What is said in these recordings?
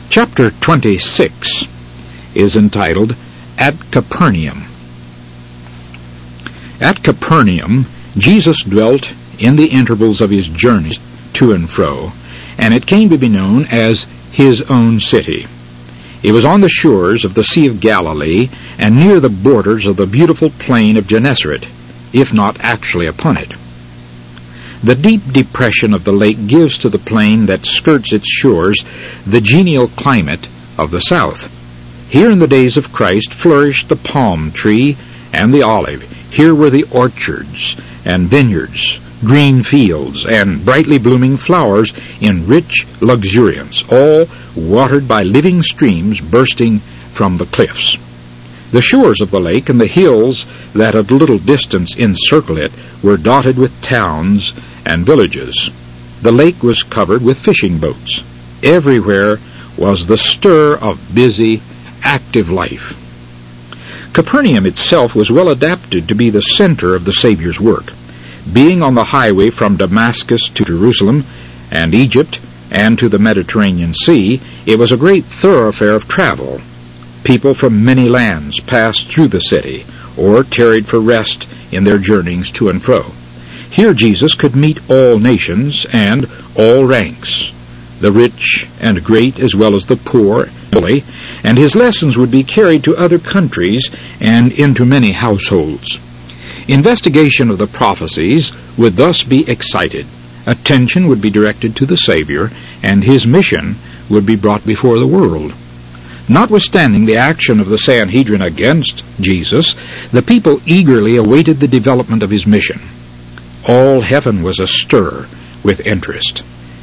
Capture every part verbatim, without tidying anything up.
Chapter twenty-six is entitled, At Capernaum. At Capernaum, Jesus dwelt in the intervals of his journeys to and fro, and it came to be known as his own city. It was on the shores of the Sea of Galilee, and near the borders of the beautiful plain of Gennesaret, if not actually upon it. The deep depression of the lake gives to the plain that skirts its shores the genial climate of the south. Here in the days of Christ flourished the palm tree and the olive. Here were the orchards and vineyards, green fields, and brightly blooming flowers in rich luxuriance, all watered by living streams bursting from the cliffs. The shores of the lake and the hills that at a little distance encircle it were dotted with towns and villages. The lake was covered with fishing boats. Everywhere was the stir of busy, active life. Capernaum itself was well adapted to be the center of the Savior's work. Being on the highway from Damascus to Jerusalem and Egypt and to the Mediterranean Sea, it was a great thoroughfare of travel. People from many lands passed through the city, or tarried for rest in their journeyings to and fro. Here Jesus could meet all nations and all ranks, the rich and great as well as the poor, and his lessons would be carried to other countries and into many households. Investigation of the prophecies would thus be excited. Attention would be directed to the Savior, and his mission would be brought before the world. Notwithstanding the action of the Sanhedrin against Jesus, the people eagerly awaited the development of his mission. All heaven was astir with interest.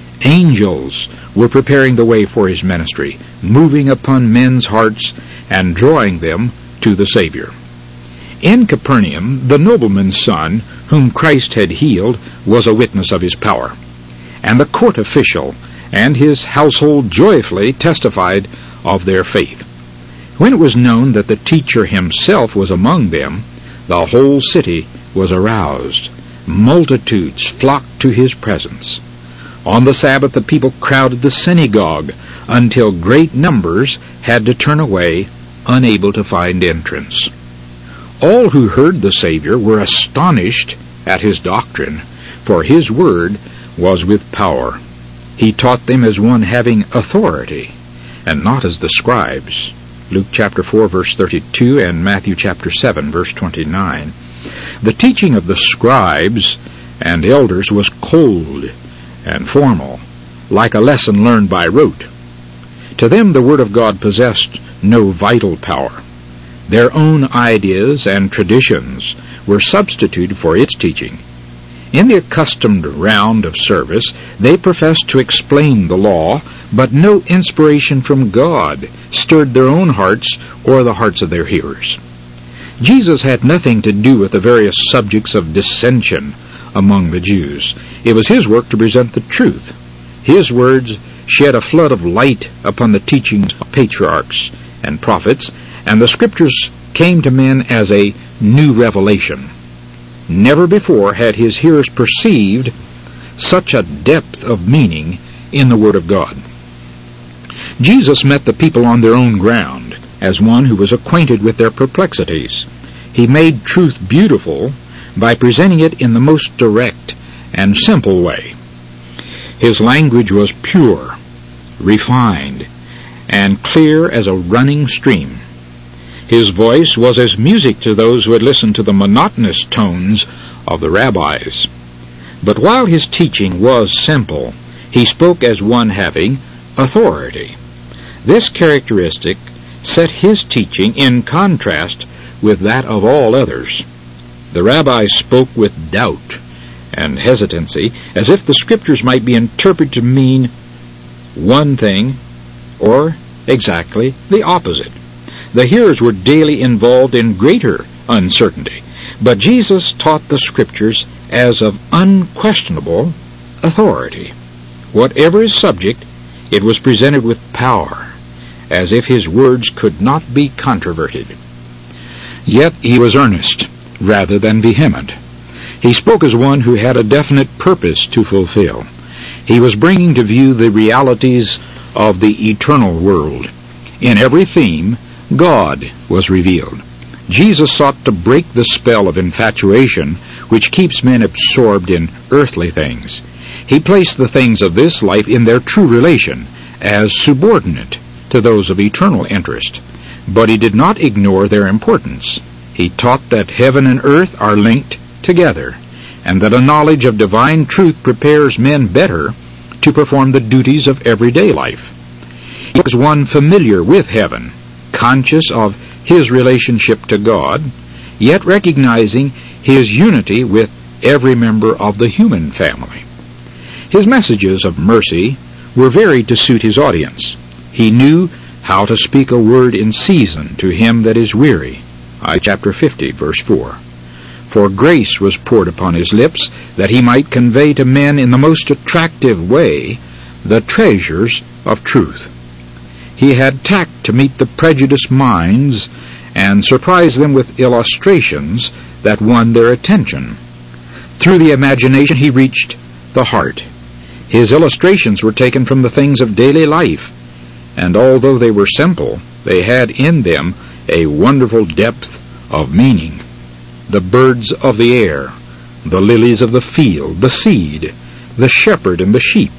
Angels were preparing the way for his ministry, moving upon men's hearts and drawing them to the Savior. In Capernaum, the nobleman's son, whom Christ had healed, was a witness of his power, and the court official and his household joyfully testified of their faith. When it was known that the teacher himself was among them, the whole city was aroused. Multitudes flocked to his presence. On the Sabbath the people crowded the synagogue until great numbers had to turn away, unable to find entrance. All who heard the Savior were astonished at his doctrine, for his word was with power. He taught them as one having authority, and not as the scribes. Luke chapter four, verse thirty-two, and Matthew chapter seven, verse twenty-nine. The teaching of the scribes and elders was cold and formal, like a lesson learned by rote. To them the Word of God possessed no vital power. Their own ideas and traditions were substituted for its teaching. In the accustomed round of service, they professed to explain the law, but no inspiration from God stirred their own hearts or the hearts of their hearers. Jesus had nothing to do with the various subjects of dissension among the Jews. It was his work to present the truth. His words shed a flood of light upon the teachings of patriarchs and prophets, and the Scriptures came to men as a new revelation. Never before had his hearers perceived such a depth of meaning in the Word of God. Jesus met the people on their own ground, as one who was acquainted with their perplexities. He made truth beautiful by presenting it in the most direct and simple way. His language was pure, refined, and clear as a running stream. His voice was as music to those who had listened to the monotonous tones of the rabbis. But while his teaching was simple, he spoke as one having authority. This characteristic set his teaching in contrast with that of all others. The rabbis spoke with doubt and hesitancy, as if the Scriptures might be interpreted to mean one thing or exactly the opposite. The hearers were daily involved in greater uncertainty, but Jesus taught the Scriptures as of unquestionable authority. Whatever his subject, it was presented with power, as if his words could not be controverted. Yet he was earnest rather than vehement. He spoke as one who had a definite purpose to fulfill. He was bringing to view the realities of the eternal world. In every theme, God was revealed. Jesus sought to break the spell of infatuation which keeps men absorbed in earthly things. He placed the things of this life in their true relation as subordinate to those of eternal interest. But he did not ignore their importance. He taught that heaven and earth are linked together, and that a knowledge of divine truth prepares men better to perform the duties of everyday life. He was one familiar with heaven, conscious of his relationship to God, yet recognizing his unity with every member of the human family. His messages of mercy were varied to suit his audience. He knew how to speak a word in season to him that is weary. Isaiah chapter fifty, verse four. For grace was poured upon his lips, that he might convey to men in the most attractive way the treasures of truth. He had tact to meet the prejudiced minds and surprise them with illustrations that won their attention. Through the imagination he reached the heart. His illustrations were taken from the things of daily life, and although they were simple, they had in them a wonderful depth of meaning. The birds of the air, the lilies of the field, the seed, the shepherd and the sheep.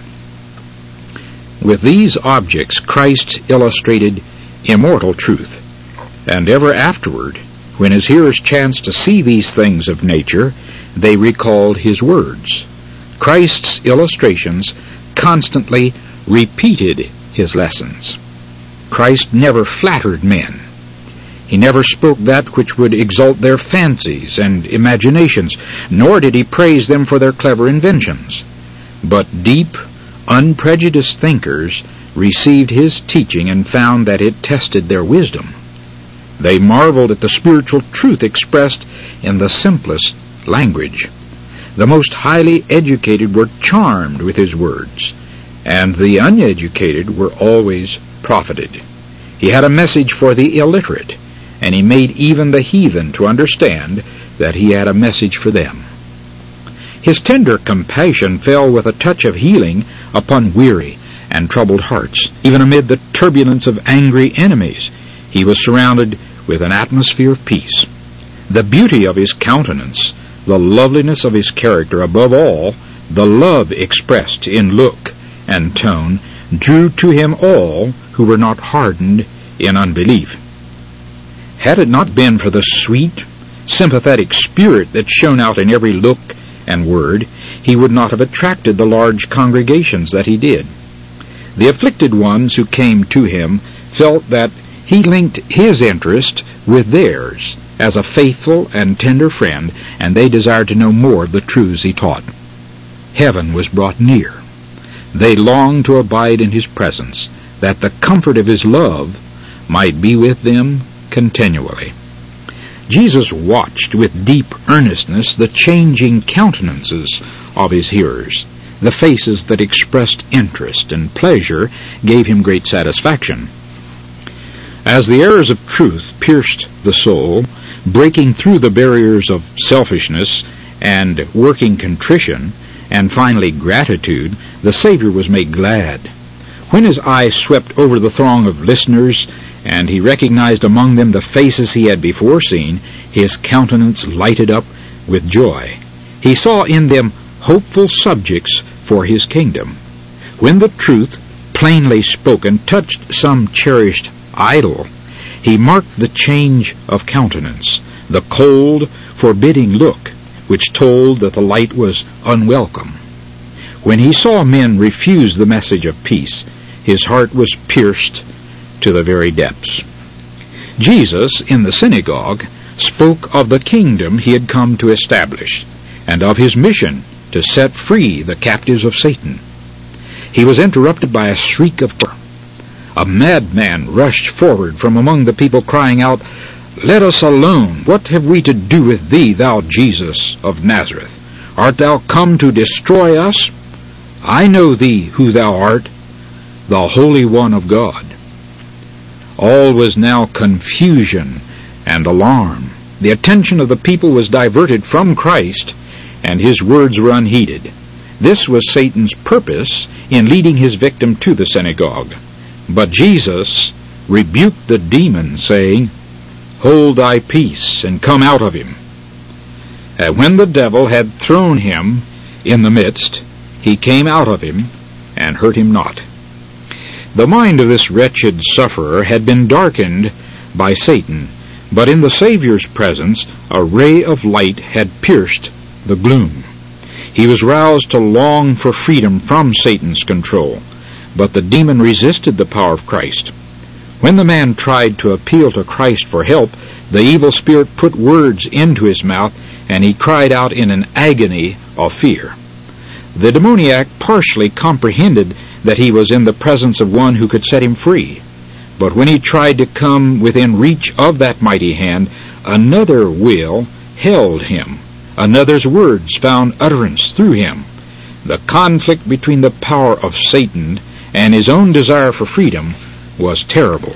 With these objects Christ illustrated immortal truth, and ever afterward, when his hearers chanced to see these things of nature, they recalled his words. Christ's illustrations constantly repeated his lessons. Christ never flattered men. He never spoke that which would exalt their fancies and imaginations, nor did he praise them for their clever inventions. But deep, unprejudiced thinkers received his teaching and found that it tested their wisdom. They marveled at the spiritual truth expressed in the simplest language. The most highly educated were charmed with his words, and the uneducated were always profited. He had a message for the illiterate, and he made even the heathen to understand that he had a message for them. His tender compassion fell with a touch of healing upon weary and troubled hearts. Even amid the turbulence of angry enemies, he was surrounded with an atmosphere of peace. The beauty of his countenance, the loveliness of his character, above all, the love expressed in look and tone, drew to him all who were not hardened in unbelief. Had it not been for the sweet, sympathetic spirit that shone out in every look and word, he would not have attracted the large congregations that he did. The afflicted ones who came to him felt that he linked his interest with theirs as a faithful and tender friend, and they desired to know more of the truths he taught. Heaven was brought near. They longed to abide in his presence, that the comfort of his love might be with them continually. Jesus watched with deep earnestness the changing countenances of his hearers. The faces that expressed interest and pleasure gave him great satisfaction. As the arrows of truth pierced the soul, breaking through the barriers of selfishness and working contrition, and finally gratitude, the Savior was made glad. When his eye swept over the throng of listeners, and he recognized among them the faces he had before seen, his countenance lighted up with joy. He saw in them hopeful subjects for his kingdom. When the truth, plainly spoken, touched some cherished idol, he marked the change of countenance, the cold, forbidding look, which told that the light was unwelcome. When he saw men refuse the message of peace, his heart was pierced to the very depths. Jesus, in the synagogue, spoke of the kingdom he had come to establish, and of his mission to set free the captives of Satan. He was interrupted by a shriek of terror. A madman rushed forward from among the people, crying out, "Let us alone! What have we to do with thee, thou Jesus of Nazareth? Art thou come to destroy us? I know thee who thou art, the Holy One of God." All was now confusion and alarm. The attention of the people was diverted from Christ, and his words were unheeded. This was Satan's purpose in leading his victim to the synagogue. But Jesus rebuked the demon, saying, "Hold thy peace, and come out of him." And when the devil had thrown him in the midst, he came out of him, and hurt him not. The mind of this wretched sufferer had been darkened by Satan, but in the Savior's presence a ray of light had pierced the gloom. He was roused to long for freedom from Satan's control, but the demon resisted the power of Christ. When the man tried to appeal to Christ for help, the evil spirit put words into his mouth, and he cried out in an agony of fear. The demoniac partially comprehended that he was in the presence of one who could set him free. But when he tried to come within reach of that mighty hand, another will held him. Another's words found utterance through him. The conflict between the power of Satan and his own desire for freedom was terrible.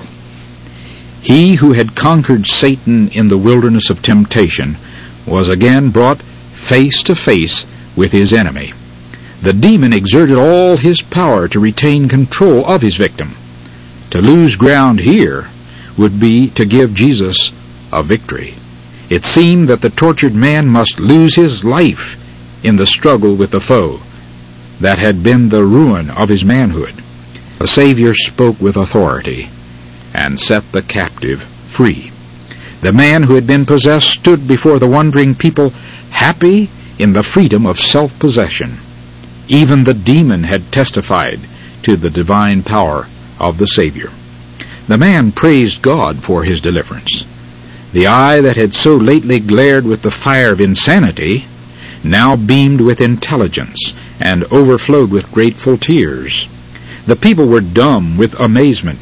He who had conquered Satan in the wilderness of temptation was again brought face to face with his enemy. The demon exerted all his power to retain control of his victim. To lose ground here would be to give Jesus a victory. It seemed that the tortured man must lose his life in the struggle with the foe that had been the ruin of his manhood. The Savior spoke with authority and set the captive free. The man who had been possessed stood before the wondering people, happy in the freedom of self-possession. Even the demon had testified to the divine power of the Savior. The man praised God for his deliverance. The eye that had so lately glared with the fire of insanity now beamed with intelligence and overflowed with grateful tears. The people were dumb with amazement.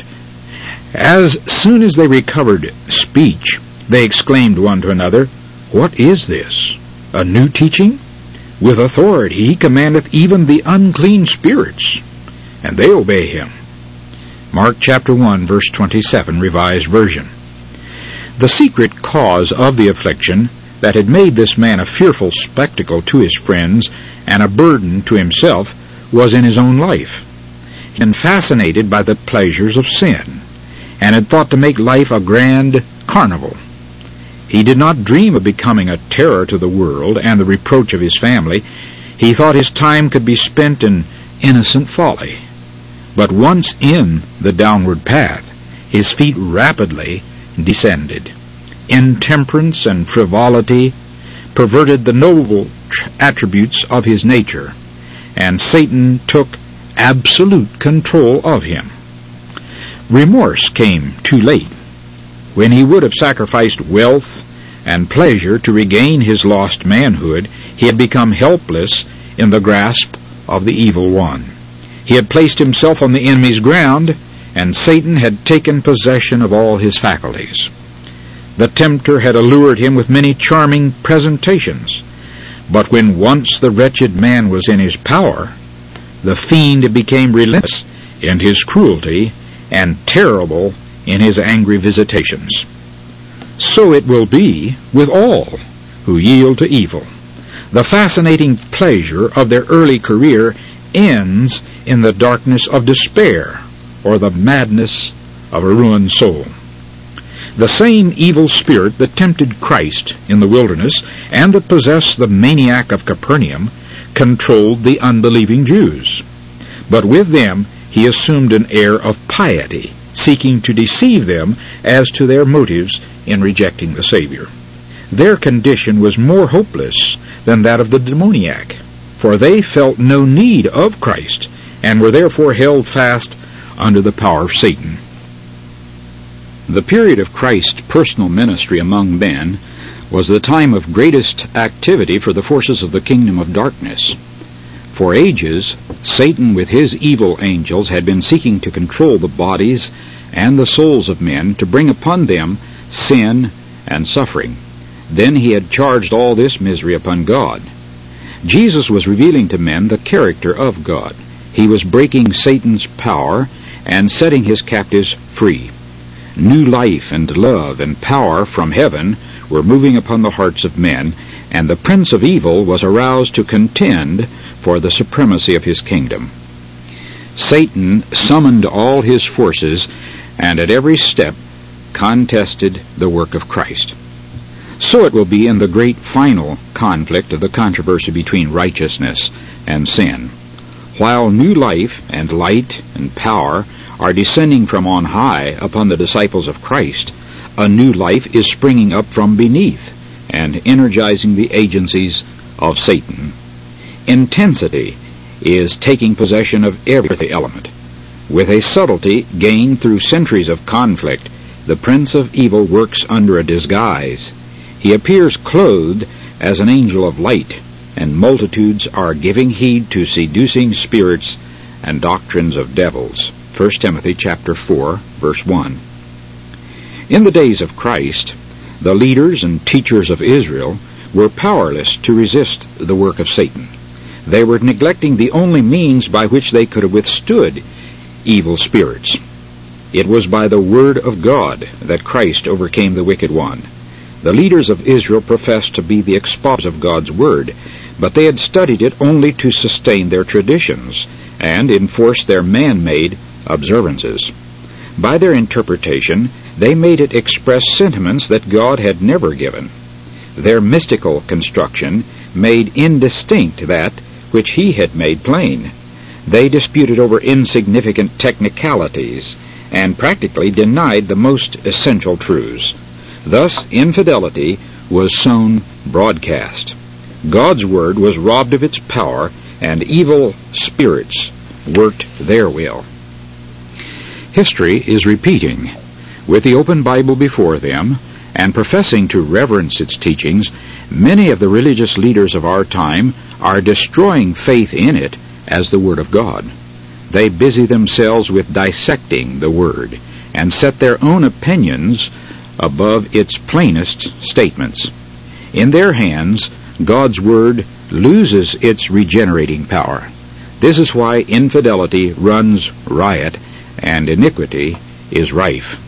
As soon as they recovered speech, they exclaimed one to another, "What is this? A new teaching? With authority he commandeth even the unclean spirits, and they obey him." Mark chapter one, verse twenty-seven, Revised Version. The secret cause of the affliction that had made this man a fearful spectacle to his friends and a burden to himself was in his own life. He had been fascinated by the pleasures of sin, and had thought to make life a grand carnival. He did not dream of becoming a terror to the world and the reproach of his family. He thought his time could be spent in innocent folly. But once in the downward path, his feet rapidly descended. Intemperance and frivolity perverted the noble attributes of his nature, and Satan took absolute control of him. Remorse came too late. When he would have sacrificed wealth and pleasure to regain his lost manhood, he had become helpless in the grasp of the evil one. He had placed himself on the enemy's ground, and Satan had taken possession of all his faculties. The tempter had allured him with many charming presentations, but when once the wretched man was in his power, the fiend became relentless in his cruelty and terrible in his angry visitations. So it will be with all who yield to evil. The fascinating pleasure of their early career ends in the darkness of despair or the madness of a ruined soul. The same evil spirit that tempted Christ in the wilderness and that possessed the maniac of Capernaum controlled the unbelieving Jews. But with them he assumed an air of piety, seeking to deceive them as to their motives in rejecting the Savior. Their condition was more hopeless than that of the demoniac, for they felt no need of Christ and were therefore held fast under the power of Satan. The period of Christ's personal ministry among men was the time of greatest activity for the forces of the kingdom of darkness. For ages, Satan with his evil angels had been seeking to control the bodies and the souls of men, to bring upon them sin and suffering. Then he had charged all this misery upon God. Jesus was revealing to men the character of God. He was breaking Satan's power and setting his captives free. New life and love and power from heaven were moving upon the hearts of men, and the prince of evil was aroused to contend for the supremacy of his kingdom. Satan summoned all his forces and at every step contested the work of Christ. So it will be in the great final conflict of the controversy between righteousness and sin. While new life and light and power are descending from on high upon the disciples of Christ, a new life is springing up from beneath and energizing the agencies of Satan. Intensity is taking possession of every element. With a subtlety gained through centuries of conflict, the prince of evil works under a disguise. He appears clothed as an angel of light, and multitudes are giving heed to seducing spirits and doctrines of devils. First Timothy chapter four, verse one. In the days of Christ, the leaders and teachers of Israel were powerless to resist the work of Satan. They were neglecting the only means by which they could have withstood evil spirits. It was by the word of God that Christ overcame the wicked one. The leaders of Israel professed to be the expositors of God's word, but they had studied it only to sustain their traditions and enforce their man-made observances. By their interpretation, they made it express sentiments that God had never given. Their mystical construction made indistinct that which he had made plain. They disputed over insignificant technicalities and practically denied the most essential truths. Thus, infidelity was sown broadcast. God's word was robbed of its power, and evil spirits worked their will. History is repeating. With the open Bible before them, and professing to reverence its teachings, many of the religious leaders of our time are destroying faith in it as the Word of God. They busy themselves with dissecting the Word and set their own opinions above its plainest statements. In their hands, God's Word loses its regenerating power. This is why infidelity runs riot and iniquity is rife.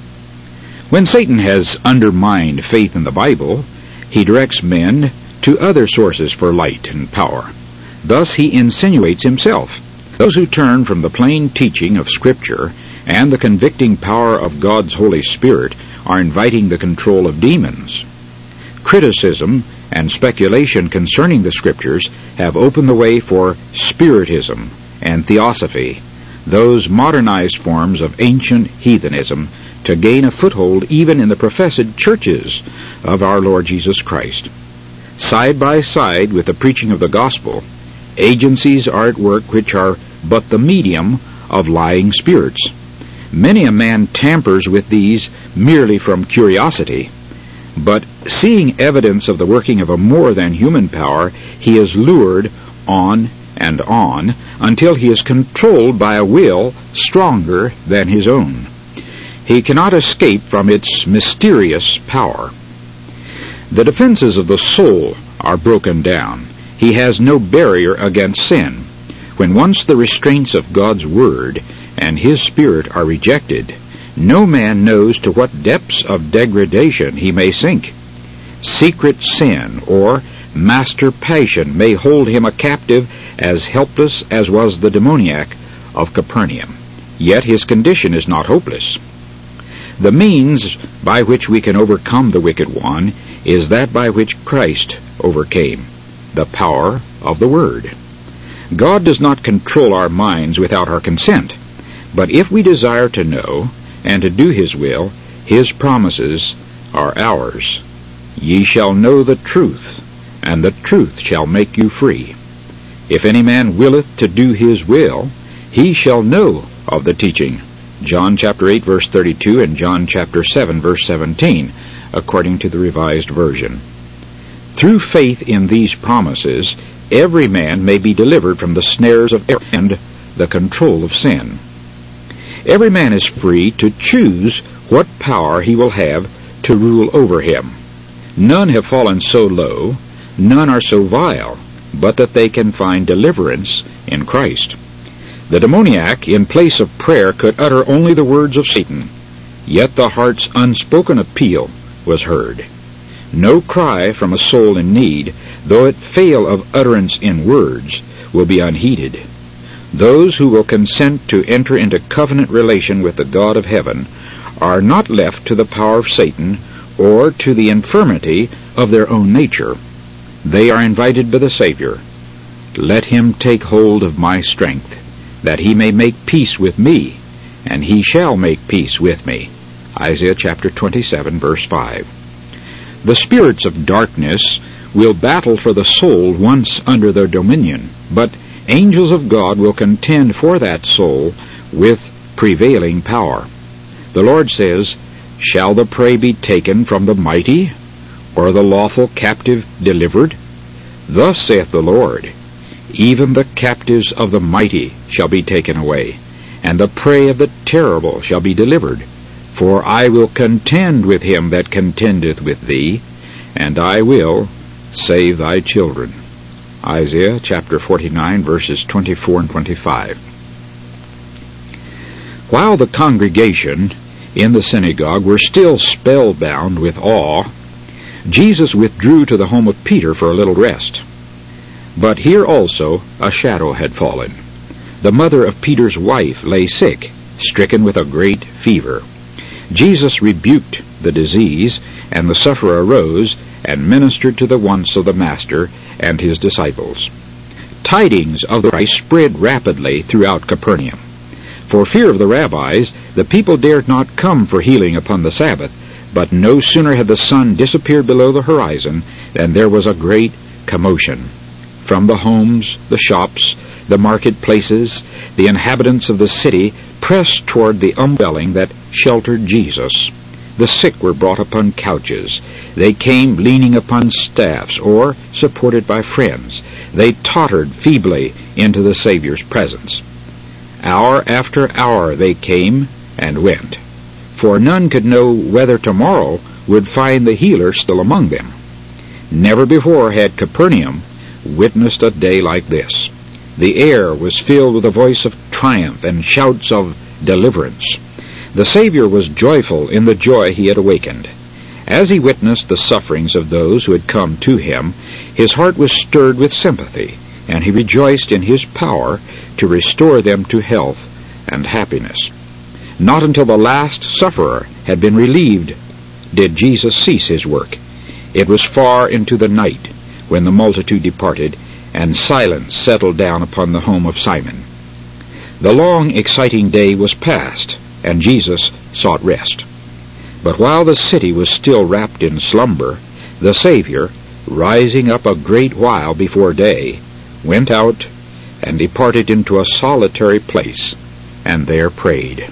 When Satan has undermined faith in the Bible, he directs men to other sources for light and power. Thus he insinuates himself. Those who turn from the plain teaching of Scripture and the convicting power of God's Holy Spirit are inviting the control of demons. Criticism and speculation concerning the Scriptures have opened the way for Spiritism and Theosophy, those modernized forms of ancient heathenism, to gain a foothold even in the professed churches of our Lord Jesus Christ. Side by side with the preaching of the gospel, agencies are at work which are but the medium of lying spirits. Many a man tampers with these merely from curiosity, but seeing evidence of the working of a more than human power, he is lured on and on until he is controlled by a will stronger than his own. He cannot escape from its mysterious power. The defenses of the soul are broken down. He has no barrier against sin. When once the restraints of God's Word and His Spirit are rejected, no man knows to what depths of degradation he may sink. Secret sin or master passion may hold him a captive as helpless as was the demoniac of Capernaum. Yet his condition is not hopeless. The means by which we can overcome the wicked one is that by which Christ overcame, the power of the Word. God does not control our minds without our consent, but if we desire to know and to do His will, His promises are ours. Ye shall know the truth, and the truth shall make you free. If any man willeth to do His will, he shall know of the teaching. John chapter eight, verse thirty-two, and John chapter seven, verse seventeen, according to the Revised Version. Through faith in these promises, every man may be delivered from the snares of error and the control of sin. Every man is free to choose what power he will have to rule over him. None have fallen so low, none are so vile, but that they can find deliverance in Christ. The demoniac, in place of prayer, could utter only the words of Satan, yet the heart's unspoken appeal was heard. No cry from a soul in need, though it fail of utterance in words, will be unheeded. Those who will consent to enter into covenant relation with the God of heaven are not left to the power of Satan or to the infirmity of their own nature. They are invited by the Savior. Let him take hold of my strength, that he may make peace with me, and he shall make peace with me. Isaiah chapter twenty-seven, verse five. The spirits of darkness will battle for the soul once under their dominion, but angels of God will contend for that soul with prevailing power. The Lord says, "Shall the prey be taken from the mighty, or the lawful captive delivered? Thus saith the Lord, even the captives of the mighty shall be taken away, and the prey of the terrible shall be delivered. For I will contend with him that contendeth with thee, and I will save thy children." Isaiah chapter forty-nine, verses twenty-four and twenty-five. While the congregation in the synagogue were still spellbound with awe, Jesus withdrew to the home of Peter for a little rest. But here also a shadow had fallen. The mother of Peter's wife lay sick, stricken with a great fever. Jesus rebuked the disease, and the sufferer arose and ministered to the wants of the Master and his disciples. Tidings of the Christ spread rapidly throughout Capernaum. For fear of the rabbis, the people dared not come for healing upon the Sabbath, but no sooner had the sun disappeared below the horizon than there was a great commotion. From the homes, the shops, the marketplaces, the inhabitants of the city pressed toward the umbrella that sheltered Jesus. The sick were brought upon couches. They came leaning upon staffs or supported by friends. They tottered feebly into the Savior's presence. Hour after hour they came and went, for none could know whether tomorrow would find the healer still among them. Never before had Capernaum witnessed a day like this. The air was filled with a voice of triumph and shouts of deliverance. The Savior was joyful in the joy he had awakened. As he witnessed the sufferings of those who had come to him, his heart was stirred with sympathy, and he rejoiced in his power to restore them to health and happiness. Not until the last sufferer had been relieved did Jesus cease his work. It was far into the night when the multitude departed, and silence settled down upon the home of Simon. The long, exciting day was past, and Jesus sought rest. But while the city was still wrapped in slumber, the Savior, rising up a great while before day, went out and departed into a solitary place, and there prayed.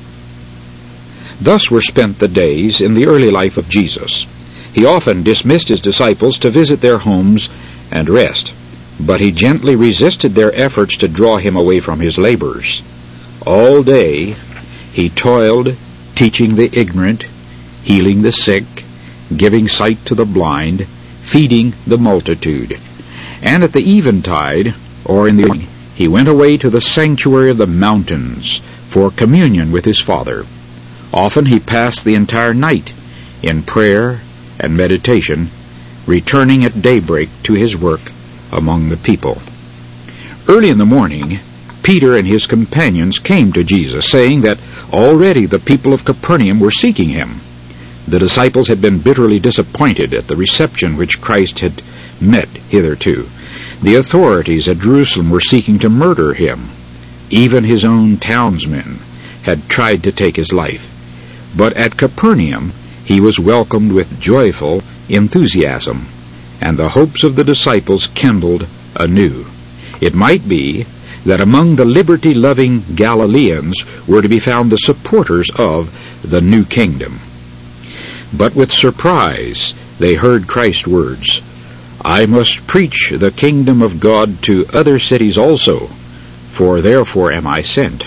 Thus were spent the days in the early life of Jesus. He often dismissed his disciples to visit their homes and rest, but he gently resisted their efforts to draw him away from his labors. All day he toiled, teaching the ignorant, healing the sick, giving sight to the blind, feeding the multitude. And at the eventide, or in the evening, he went away to the sanctuary of the mountains for communion with his Father. Often he passed the entire night in prayer and meditation, returning at daybreak to his work among the people. Early in the morning, Peter and his companions came to Jesus, saying that already the people of Capernaum were seeking him. The disciples had been bitterly disappointed at the reception which Christ had met hitherto. The authorities at Jerusalem were seeking to murder him. Even his own townsmen had tried to take his life. But at Capernaum he was welcomed with joyful enthusiasm, and the hopes of the disciples kindled anew. It might be that among the liberty-loving Galileans were to be found the supporters of the new kingdom. But with surprise they heard Christ's words, "I must preach the kingdom of God to other cities also, for therefore am I sent."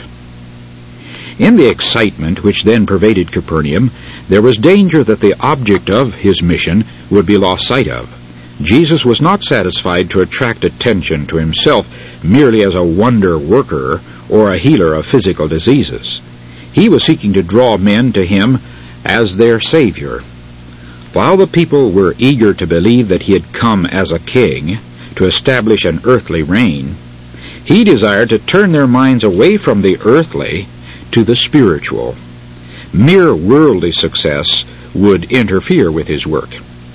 In the excitement which then pervaded Capernaum, there was danger that the object of his mission would be lost sight of. Jesus was not satisfied to attract attention to himself merely as a wonder worker or a healer of physical diseases. He was seeking to draw men to him as their Savior. While the people were eager to believe that he had come as a king to establish an earthly reign, he desired to turn their minds away from the earthly to the spiritual. Mere worldly success would interfere with his work.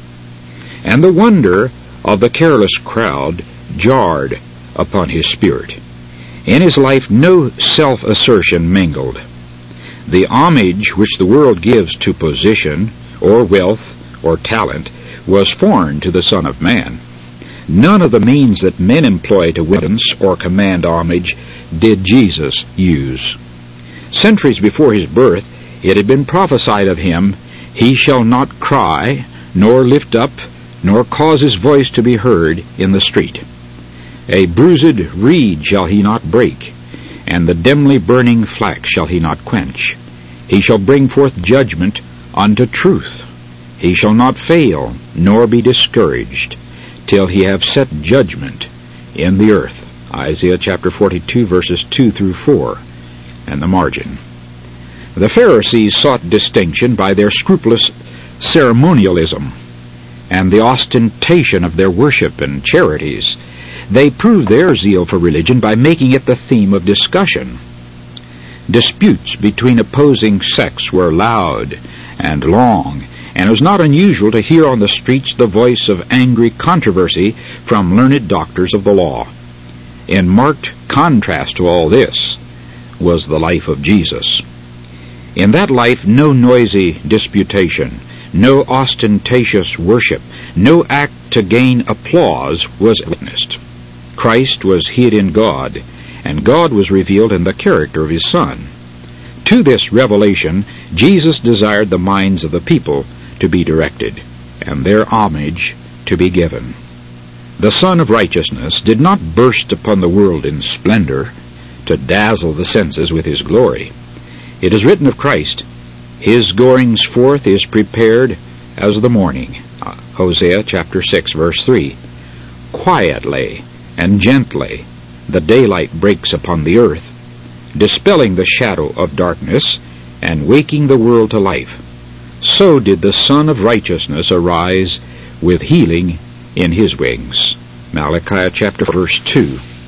And the wonder of the careless crowd jarred upon his spirit. In his life no self-assertion mingled. The homage which the world gives to position or wealth or talent was foreign to the Son of Man. None of the means that men employ to witness or command homage did Jesus use. Centuries before his birth, it had been prophesied of him, "He shall not cry, nor lift up, nor cause his voice to be heard in the street. A bruised reed shall he not break, and the dimly burning flax shall he not quench. He shall bring forth judgment unto truth. He shall not fail, nor be discouraged, till he have set judgment in the earth." Isaiah chapter forty-two, verses two through four, and the margin. The Pharisees sought distinction by their scrupulous ceremonialism and the ostentation of their worship and charities. They proved their zeal for religion by making it the theme of discussion. Disputes between opposing sects were loud and long, and it was not unusual to hear on the streets the voice of angry controversy from learned doctors of the law. In marked contrast to all this was the life of Jesus. In that life no noisy disputation, no ostentatious worship, no act to gain applause was witnessed. Christ was hid in God, and God was revealed in the character of his Son. To this revelation, Jesus desired the minds of the people to be directed, and their homage to be given. The Son of Righteousness did not burst upon the world in splendor to dazzle the senses with his glory. It is written of Christ, "His goings forth is prepared as the morning." Hosea chapter six, verse three. Quietly and gently the daylight breaks upon the earth, dispelling the shadow of darkness and waking the world to life. So did the Son of Righteousness arise with healing in his wings. Malachi chapter verse two.